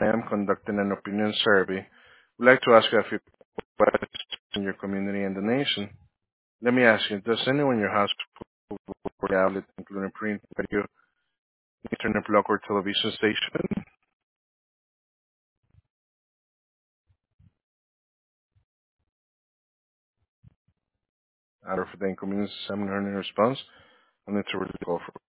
I am conducting an opinion survey. We'd like to ask you a few questions in your community and the nation. Let me ask you, does anyone in your house work outlet, including print, radio, internet blog, or television station? Out of the inconvenience, I'm learning response. I need to really go for